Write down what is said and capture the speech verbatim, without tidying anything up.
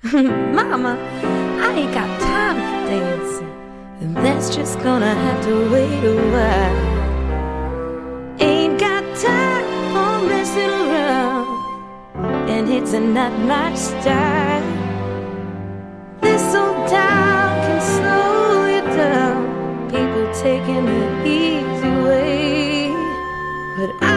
Mama, I ain't got time for dancing, and that's just gonna have to wait a while. Ain't got time for messing around, and it's not my style. This old town can slow you down, people taking the easy way, but I